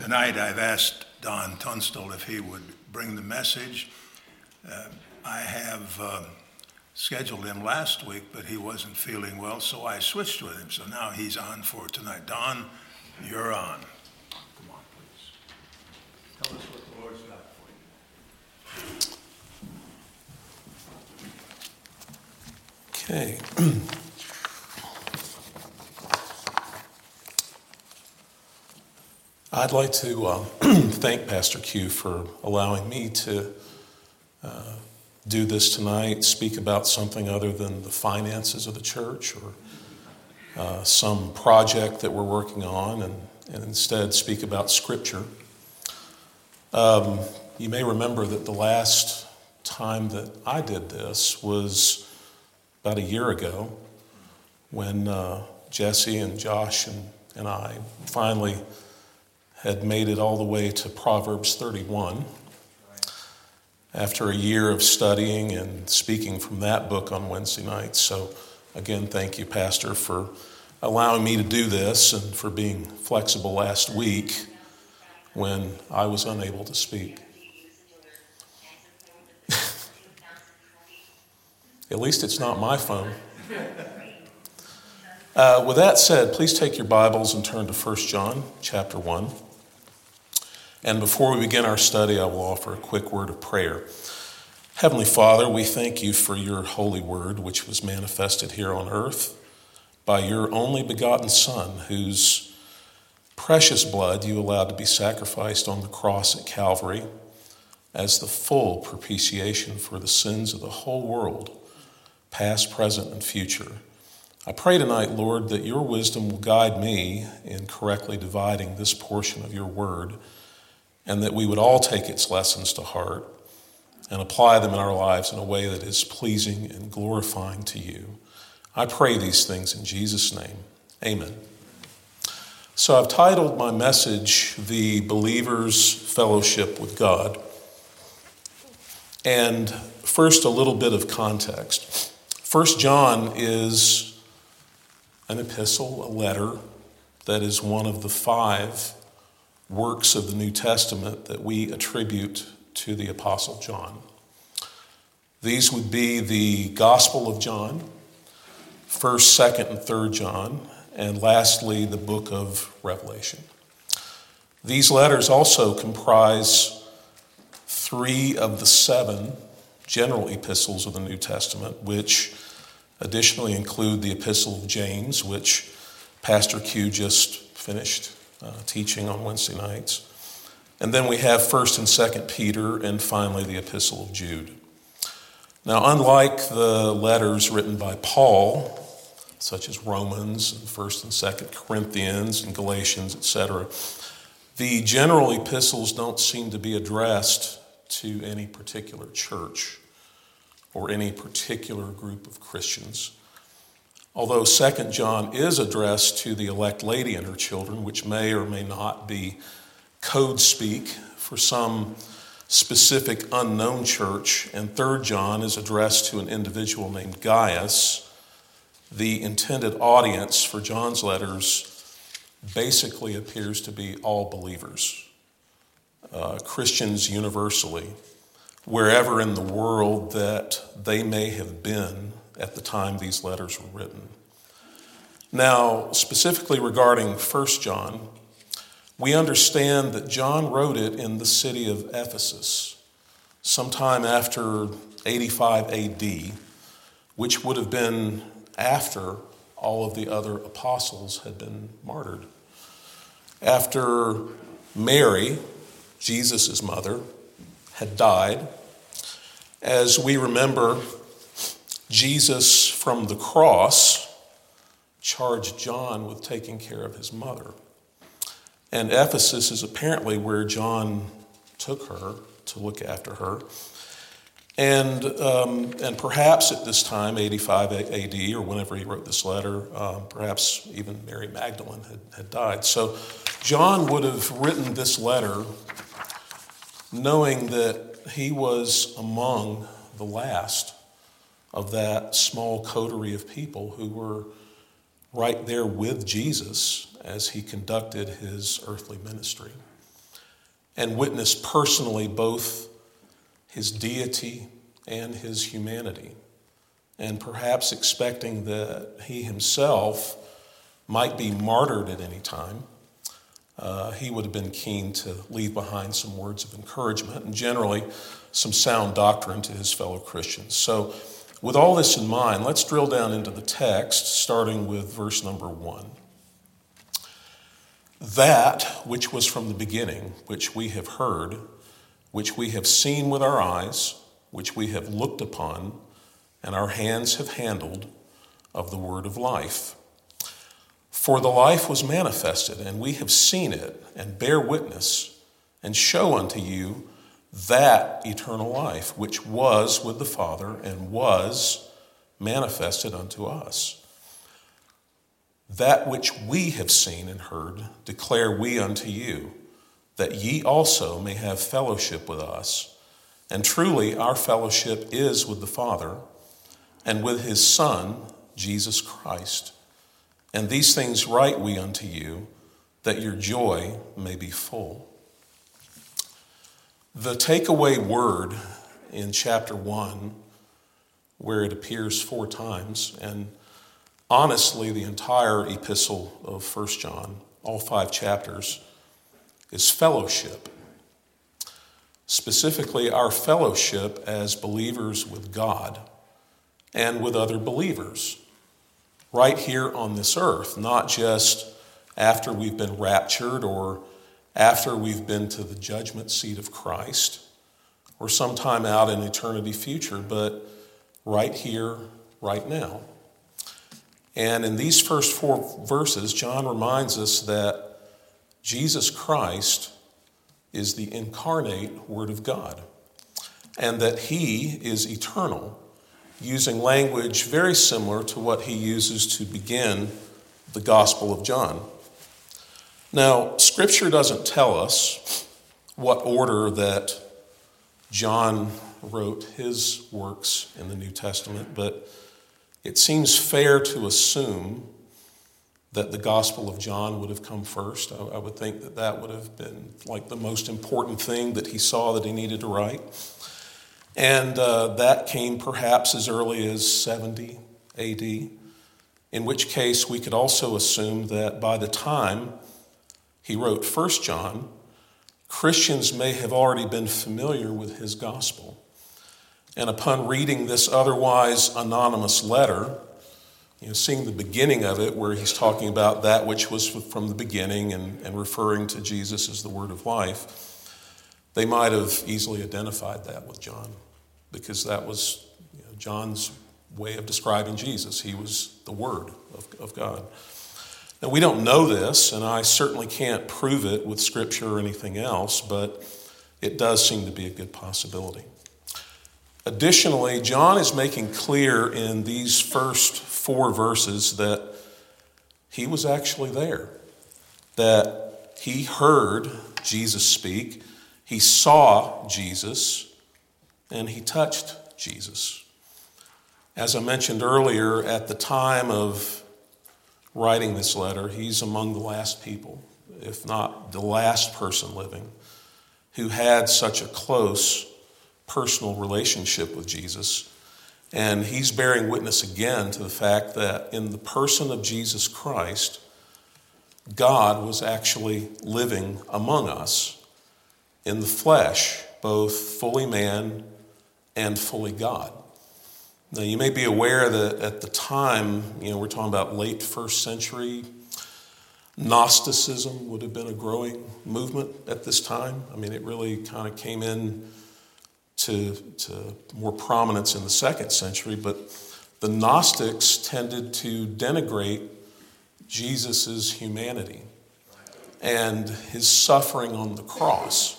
Tonight I've asked Don Tunstall if he would bring the message. I have scheduled him last week, but he wasn't feeling well, so I switched with him. So now he's on for tonight. Don, you're on. Come on, please. Tell us what the Lord's got for you. Okay. I'd like to thank Pastor Q for allowing me to do this tonight, speak about something other than the finances of the church or some project that we're working on, and instead speak about Scripture. You may remember that the last time that I did this was about a year ago when Jesse and Josh and I finally had made it all the way to Proverbs 31 after a year of studying and speaking from that book on Wednesday nights. So again, thank you, Pastor, for allowing me to do this and for being flexible last week when I was unable to speak. At least it's not my phone. With that said, please take your Bibles and turn to 1 John chapter 1. And before we begin our study, I will offer a quick word of prayer. Heavenly Father, we thank you for your holy word, which was manifested here on earth by your only begotten Son, whose precious blood you allowed to be sacrificed on the cross at Calvary as the full propitiation for the sins of the whole world, past, present, and future. I pray tonight, Lord, that your wisdom will guide me in correctly dividing this portion of your word, and that we would all take its lessons to heart and apply them in our lives in a way that is pleasing and glorifying to you. I pray these things in Jesus' name. Amen. So I've titled my message, The Believer's Fellowship with God. And first, a little bit of context. 1 John is an epistle, a letter, that is one of the 5 works of the New Testament that we attribute to the Apostle John. These would be the Gospel of John, 1st, 2nd, and 3rd John, and lastly, the book of Revelation. These letters also comprise 3 of the 7 general epistles of the New Testament, which additionally include the Epistle of James, which Pastor Q just finished teaching on Wednesday nights. And then we have 1st and 2nd Peter, and finally the Epistle of Jude. Now, unlike the letters written by Paul, such as Romans, and 1st and 2nd Corinthians, and Galatians, etc., the general epistles don't seem to be addressed to any particular church or any particular group of Christians. Although 2 John is addressed to the elect lady and her children, which may or may not be code speak for some specific unknown church, and 3 John is addressed to an individual named Gaius, the intended audience for John's letters basically appears to be all believers, Christians universally, wherever in the world that they may have been at the time these letters were written. Now, specifically regarding 1 John, we understand that John wrote it in the city of Ephesus sometime after 85 AD, which would have been after all of the other apostles had been martyred. After Mary, Jesus' mother, had died, as we remember, Jesus from the cross charged John with taking care of his mother. And Ephesus is apparently where John took her to look after her. And perhaps at this time, 85 AD, or whenever he wrote this letter, perhaps even Mary Magdalene had died. So John would have written this letter knowing that he was among the last of that small coterie of people who were right there with Jesus as he conducted his earthly ministry. and witness personally both his deity and his humanity, and perhaps expecting that he himself might be martyred at any time, he would have been keen to leave behind some words of encouragement and generally some sound doctrine to his fellow Christians. So with all this in mind, let's drill down into the text, starting with verse number 1. That which was from the beginning, which we have heard, which we have seen with our eyes, which we have looked upon, and our hands have handled, of the word of life. For the life was manifested, and we have seen it, and bear witness, and show unto you that eternal life, which was with the Father, and was manifested unto us. That which we have seen and heard declare we unto you, that ye also may have fellowship with us. And truly our fellowship is with the Father, and with his Son, Jesus Christ. And these things write we unto you, that your joy may be full. The takeaway word in chapter 1, where it appears 4 times, and honestly the entire epistle of 1 John, all 5 chapters, is fellowship. Specifically, our fellowship as believers with God and with other believers right here on this earth, not just after we've been raptured or after we've been to the judgment seat of Christ or sometime out in eternity future, but right here, right now. And in these first 4 verses, John reminds us that Jesus Christ is the incarnate Word of God, and that he is eternal, using language very similar to what he uses to begin the Gospel of John. Now, Scripture doesn't tell us what order that John wrote his works in the New Testament, but it seems fair to assume that the Gospel of John would have come first. I would think that that would have been like the most important thing that he saw that he needed to write. And that came perhaps as early as 70 AD, in which case we could also assume that by the time he wrote 1 John, Christians may have already been familiar with his gospel. And upon reading this otherwise anonymous letter, seeing the beginning of it where he's talking about that which was from the beginning and referring to Jesus as the word of life, they might have easily identified that with John, because that was John's way of describing Jesus. He was the Word of God. Now, we don't know this, and I certainly can't prove it with Scripture or anything else, but it does seem to be a good possibility. Additionally, John is making clear in these first 4 verses that he was actually there, that he heard Jesus speak, he saw Jesus, and he touched Jesus. As I mentioned earlier, at the time of writing this letter, he's among the last people, if not the last person living, who had such a close personal relationship with Jesus. And he's bearing witness again to the fact that in the person of Jesus Christ, God was actually living among us in the flesh, both fully man and fully God. Now, you may be aware that at the time, we're talking about late 1st century, Gnosticism would have been a growing movement at this time. I mean, it really kind of came in to more prominence in the 2nd century, but the Gnostics tended to denigrate Jesus' humanity and his suffering on the cross.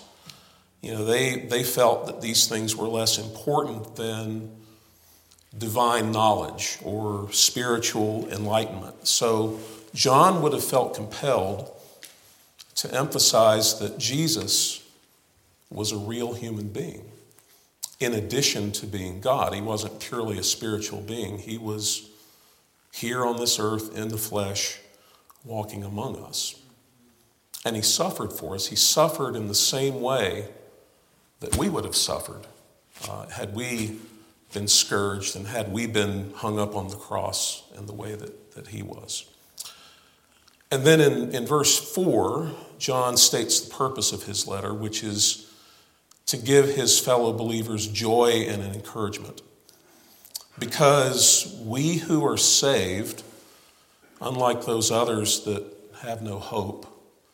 They felt that these things were less important than divine knowledge or spiritual enlightenment. So John would have felt compelled to emphasize that Jesus was a real human being. In addition to being God, he wasn't purely a spiritual being. He was here on this earth in the flesh, walking among us. And he suffered for us. He suffered in the same way that we would have suffered had we been scourged and had we been hung up on the cross in the way that he was. And then in verse 4, John states the purpose of his letter, which is to give his fellow believers joy and an encouragement. Because we who are saved, unlike those others that have no hope,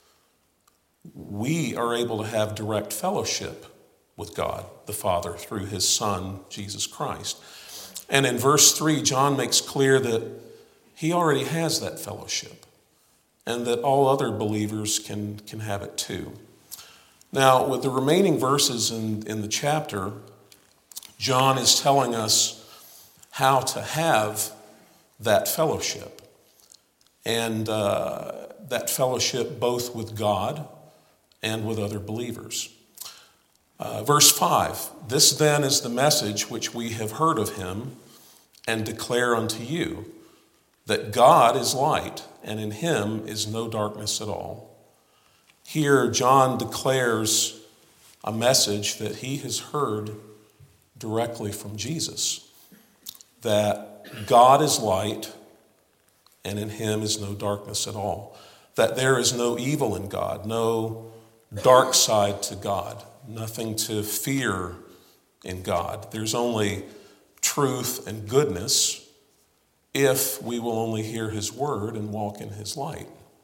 we are able to have direct fellowship with God the Father through his Son, Jesus Christ. And in verse 3, John makes clear that he already has that fellowship and that all other believers can have it too. Now, with the remaining verses in the chapter, John is telling us how to have that fellowship. And that fellowship both with God and with other believers. Verse 5, this then is the message which we have heard of him and declare unto you, that God is light, and in him is no darkness at all. Here, John declares a message that he has heard directly from Jesus, that God is light, and in him is no darkness at all. That there is no evil in God, no dark side to God, nothing to fear in God. There's only truth and goodness if we will only hear his word and walk in his light.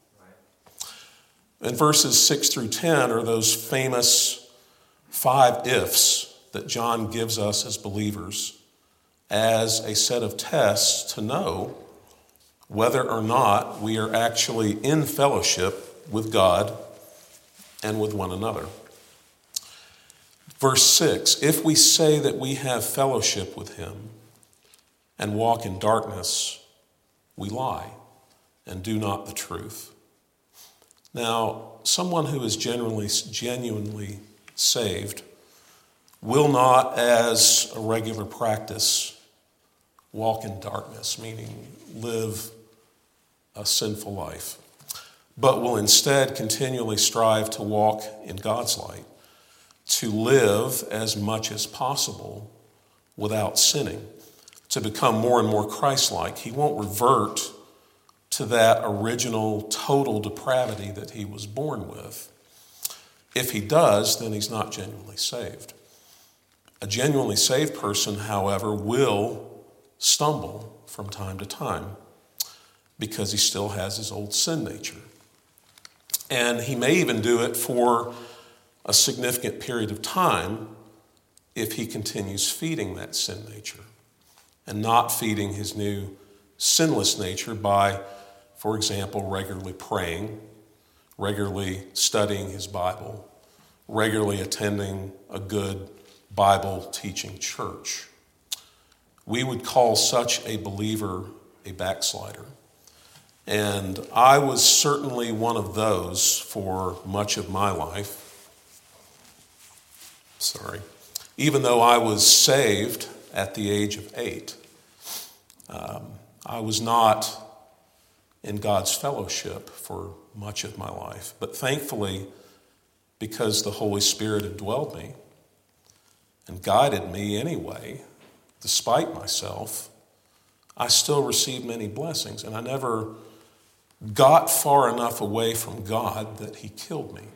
And verses 6 through 10 are those famous 5 ifs that John gives us as believers as a set of tests to know whether or not we are actually in fellowship with God and with one another. Verse 6, if we say that we have fellowship with him and walk in darkness, we lie and do not the truth. Now, someone who is genuinely saved will not, as a regular practice, walk in darkness, meaning live a sinful life, but will instead continually strive to walk in God's light, to live as much as possible without sinning, to become more and more Christ-like. He won't revert to that original total depravity that he was born with. If he does, then he's not genuinely saved. A genuinely saved person, however, will stumble from time to time because he still has his old sin nature. And he may even do it for a significant period of time if he continues feeding that sin nature and not feeding his new sinless nature by, for example, regularly praying, regularly studying his Bible, regularly attending a good Bible teaching church. We would call such a believer a backslider. And I was certainly one of those for much of my life. Even though I was saved at the age of 8, I was not in God's fellowship for much of my life. But thankfully, because the Holy Spirit had dwelled me and guided me anyway, despite myself, I still received many blessings. And I never got far enough away from God that he killed me.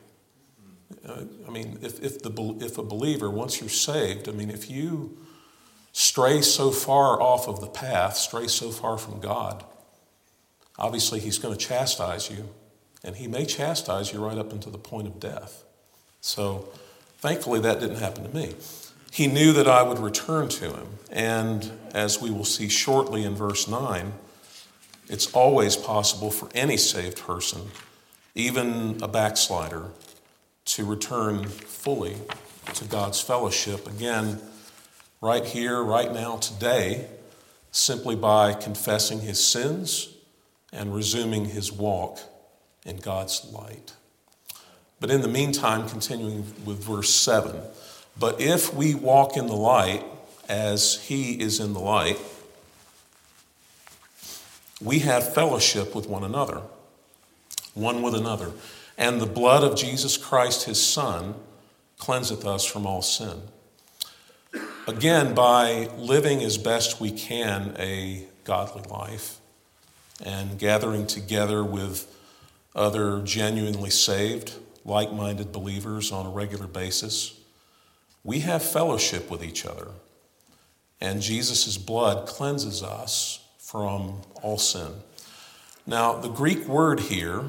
If a believer, once you're saved, if you stray so far off of the path, stray so far from God, obviously he's going to chastise you, and he may chastise you right up into the point of death. So thankfully that didn't happen to me. He knew that I would return to him, and as we will see shortly in verse 9, it's always possible for any saved person, even a backslider, to return fully to God's fellowship again, right here, right now, today, simply by confessing his sins and resuming his walk in God's light. But in the meantime, continuing with verse 7, but if we walk in the light as he is in the light, we have fellowship with one another, one with another. and the blood of Jesus Christ, his Son, cleanseth us from all sin. Again, by living as best we can a godly life and gathering together with other genuinely saved, like-minded believers on a regular basis, we have fellowship with each other, and Jesus' blood cleanses us from all sin. Now, the Greek word here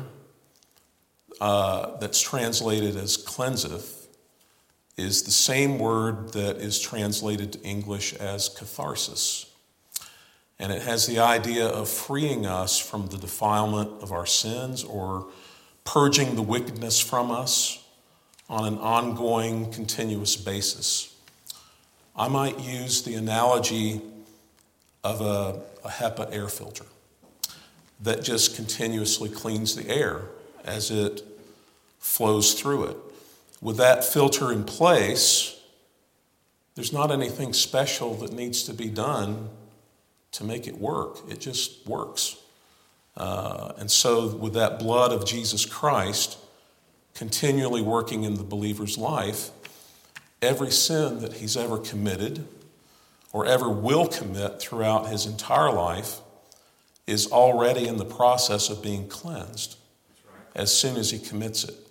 that's translated as cleanseth is the same word that is translated to English as catharsis. And it has the idea of freeing us from the defilement of our sins or purging the wickedness from us on an ongoing, continuous basis. I might use the analogy of a HEPA air filter that just continuously cleans the air as it flows through it. With that filter in place, there's not anything special that needs to be done to make it work. It just works. And so with that blood of Jesus Christ continually working in the believer's life, every sin that he's ever committed or ever will commit throughout his entire life is already in the process of being cleansed as soon as he commits it.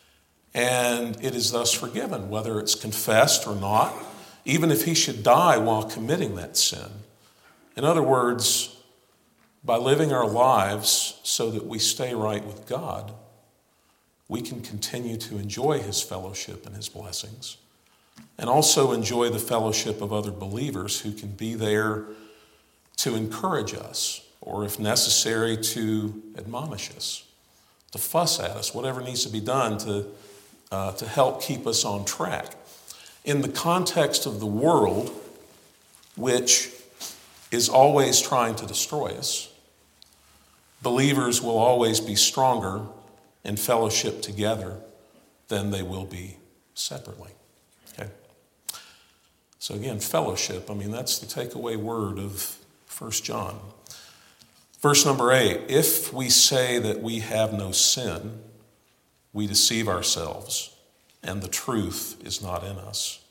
And it is thus forgiven, whether it's confessed or not, even if he should die while committing that sin. In other words, by living our lives so that we stay right with God, we can continue to enjoy his fellowship and his blessings, and also enjoy the fellowship of other believers who can be there to encourage us, or if necessary, to admonish us, to fuss at us, whatever needs to be done to help keep us on track. In the context of the world, which is always trying to destroy us, believers will always be stronger in fellowship together than they will be separately. Okay? So again, fellowship, that's the takeaway word of 1 John. Verse number 8, if we say that we have no sin, we deceive ourselves, and the truth is not in us.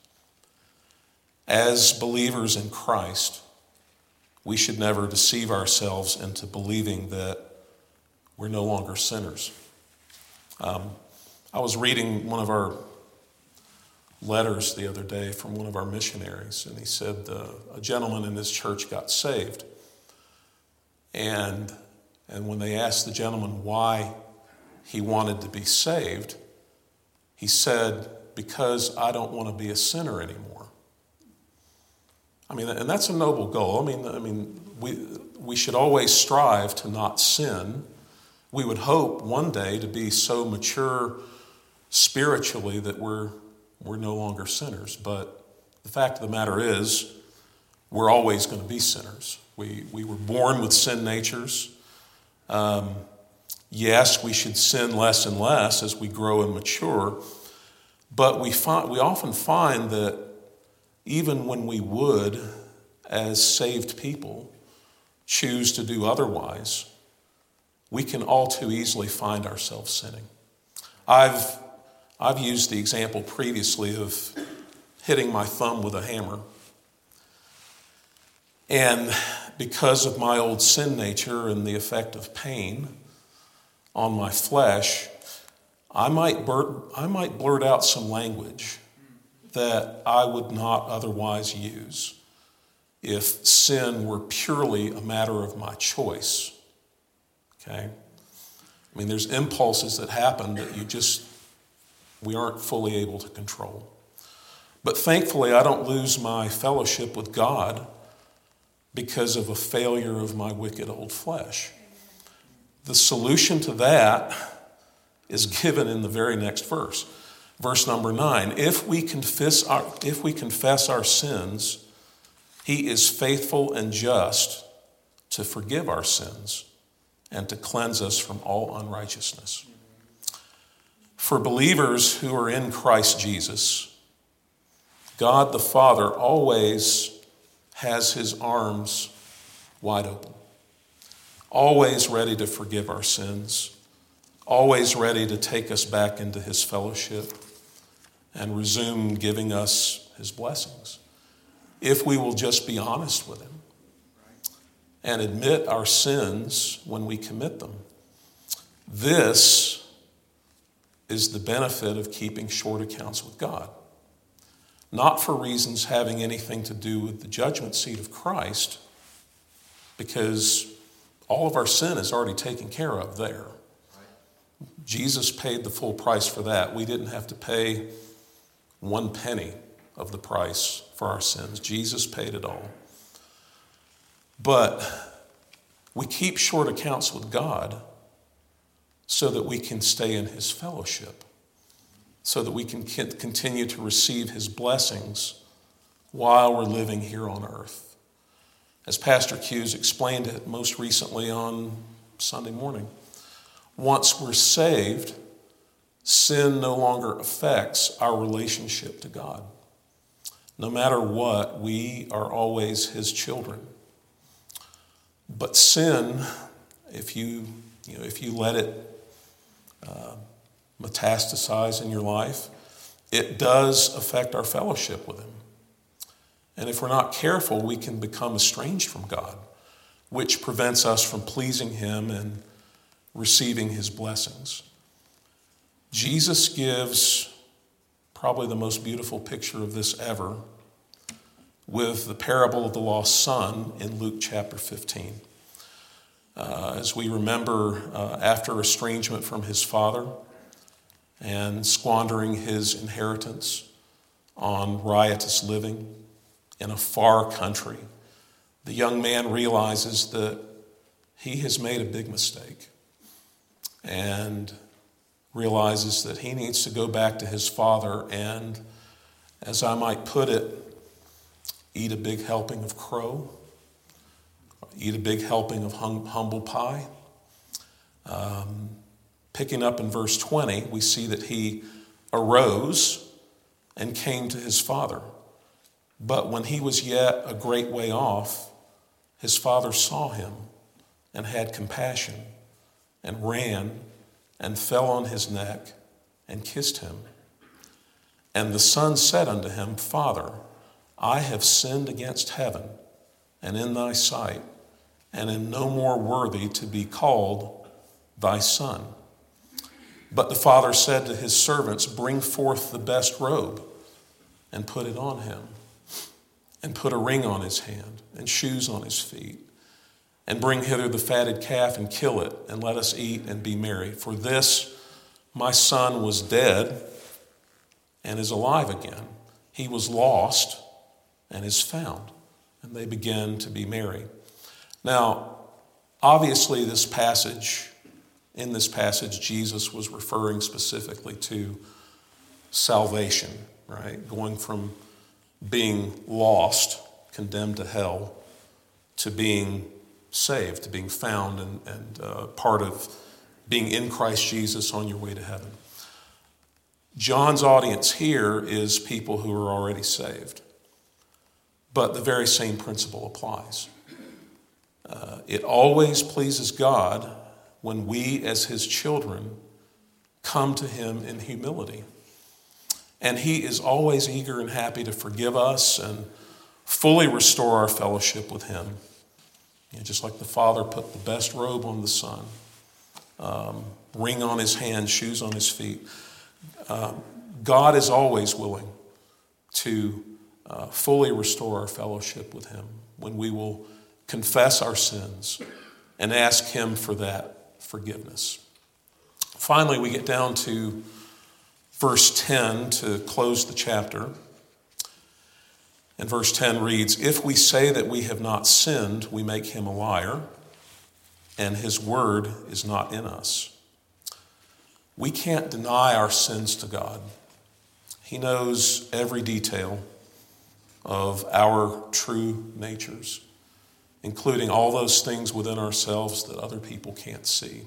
As believers in Christ, we should never deceive ourselves into believing that we're no longer sinners. I was reading one of our letters the other day from one of our missionaries, and he said a gentleman in his church got saved. And when they asked the gentleman why he wanted to be saved, he said, because I don't want to be a sinner anymore. And that's a noble goal. We should always strive to not sin. We would hope one day to be so mature spiritually that we're no longer sinners. But the fact of the matter is, we're always going to be sinners. We were born with sin natures. Yes, we should sin less and less as we grow and mature. But we often find that even when we would, as saved people, choose to do otherwise, we can all too easily find ourselves sinning. I've used the example previously of hitting my thumb with a hammer. And because of my old sin nature and the effect of pain on my flesh, I might blurt out some language that I would not otherwise use if sin were purely a matter of my choice. Okay? There's impulses that happen that we aren't fully able to control. But thankfully, I don't lose my fellowship with God because of a failure of my wicked old flesh. The solution to that is given in the very next verse. Verse number 9, if we confess our sins, he is faithful and just to forgive our sins and to cleanse us from all unrighteousness. For believers who are in Christ Jesus, God the Father always has his arms wide open, always ready to forgive our sins, always ready to take us back into his fellowship and resume giving us his blessings, if we will just be honest with him and admit our sins when we commit them. This is the benefit of keeping short accounts with God. Not for reasons having anything to do with the judgment seat of Christ, because all of our sin is already taken care of there. Jesus paid the full price for that. We didn't have to pay 1 penny of the price for our sins. Jesus paid it all. But we keep short accounts with God so that we can stay in his fellowship, so that we can continue to receive his blessings while we're living here on earth. As Pastor Hughes explained it most recently on Sunday morning, once we're saved, sin no longer affects our relationship to God. No matter what, we are always his children. But sin, if you let it metastasize in your life, it does affect our fellowship with him. And if we're not careful, we can become estranged from God, which prevents us from pleasing him and receiving his blessings. Jesus gives probably the most beautiful picture of this ever with the parable of the lost son in Luke chapter 15. As we remember, after estrangement from his father and squandering his inheritance on riotous living in a far country, the young man realizes that he has made a big mistake and realizes that he needs to go back to his father and, as I might put it, eat a big helping of crow, eat a big helping of humble pie. Picking up in verse 20, we see that he arose and came to his father. But when he was yet a great way off, his father saw him and had compassion and ran and fell on his neck and kissed him. And the son said unto him, Father, I have sinned against heaven and in thy sight, and am no more worthy to be called thy son. But the father said to his servants, Bring forth the best robe and put it on him, and put a ring on his hand and shoes on his feet, and bring hither the fatted calf and kill it, and let us eat and be merry. For this my son was dead and is alive again. He was lost and is found. And they began to be merry. Now, obviously in this passage, Jesus was referring specifically to salvation, right? Going from being lost, condemned to hell, to being saved, to being found and part of being in Christ Jesus on your way to heaven. John's audience here is people who are already saved. But the very same principle applies. It always pleases God when we, as his children, come to him in humility. And he is always eager and happy to forgive us and fully restore our fellowship with him. Just like the father put the best robe on the son, ring on his hand, shoes on his feet. God is always willing to fully restore our fellowship with him when we will confess our sins and ask him for that forgiveness. Finally, we get down to verse 10 to close the chapter. And verse 10 reads, If we say that we have not sinned, we make him a liar, and his word is not in us. We can't deny our sins to God. He knows every detail of our true natures, including all those things within ourselves that other people can't see.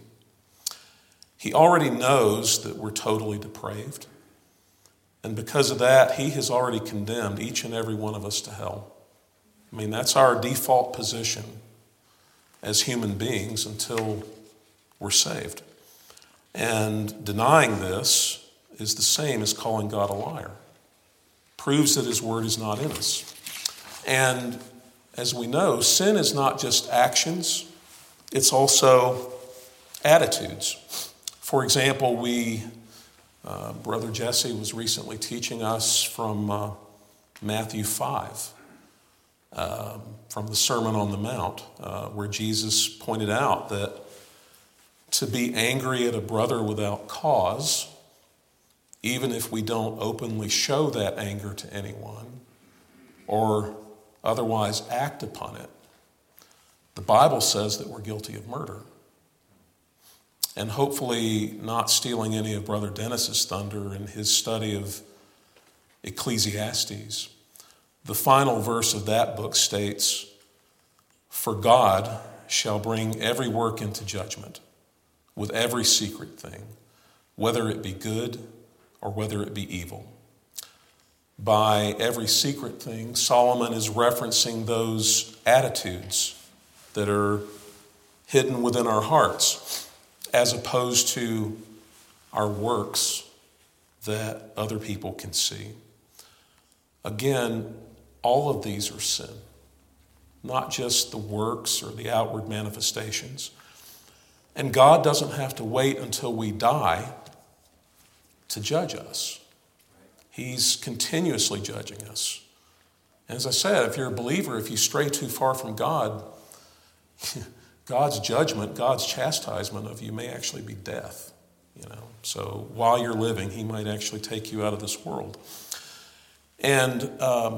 He already knows that we're totally depraved. And because of that, he has already condemned each and every one of us to hell. I mean, that's our default position as human beings until we're saved. And denying this is the same as calling God a liar. Proves that his word is not in us. And as we know, sin is not just actions, it's also attitudes. For example, Brother Jesse was recently teaching us from Matthew 5, from the Sermon on the Mount, where Jesus pointed out that to be angry at a brother without cause, even if we don't openly show that anger to anyone or otherwise act upon it, the Bible says that we're guilty of murder. And hopefully not stealing any of Brother Dennis's thunder in his study of Ecclesiastes. The final verse of that book states, "For God shall bring every work into judgment with every secret thing, whether it be good or whether it be evil." By every secret thing, Solomon is referencing those attitudes that are hidden within our hearts, as opposed to our works that other people can see. Again, all of these are sin, not just the works or the outward manifestations. And God doesn't have to wait until we die to judge us. He's continuously judging us. And as I said, if you're a believer, if you stray too far from God, God's judgment, God's chastisement of you may actually be death. So while you're living, he might actually take you out of this world. And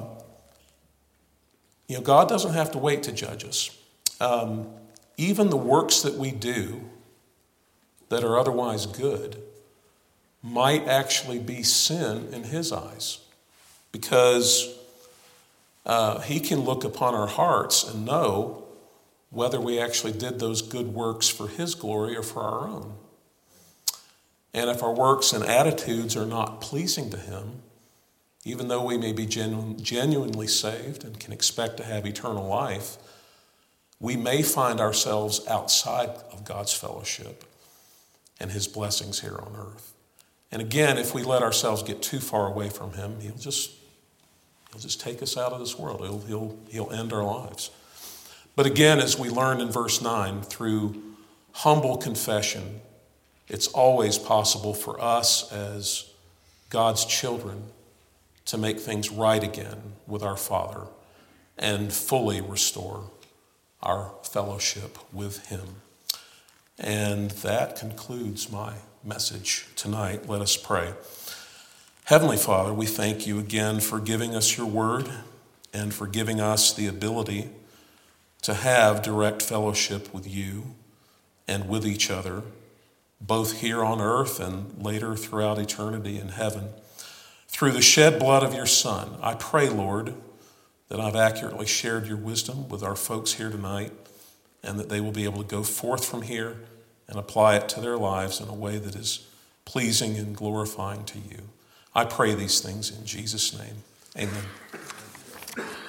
God doesn't have to wait to judge us. Even the works that we do that are otherwise good might actually be sin in his eyes, because he can look upon our hearts and know whether we actually did those good works for his glory or for our own. And if our works and attitudes are not pleasing to him, even though we may be genuinely saved and can expect to have eternal life, we may find ourselves outside of God's fellowship and his blessings here on earth. And again, if we let ourselves get too far away from him, he'll just take us out of this world. He'll end our lives. But again, as we learned in verse 9, through humble confession, it's always possible for us as God's children to make things right again with our Father and fully restore our fellowship with him. And that concludes my message tonight. Let us pray. Heavenly Father, we thank you again for giving us your word and for giving us the ability to have direct fellowship with you and with each other, both here on earth and later throughout eternity in heaven. Through the shed blood of your Son, I pray, Lord, that I've accurately shared your wisdom with our folks here tonight, and that they will be able to go forth from here and apply it to their lives in a way that is pleasing and glorifying to you. I pray these things in Jesus' name. Amen.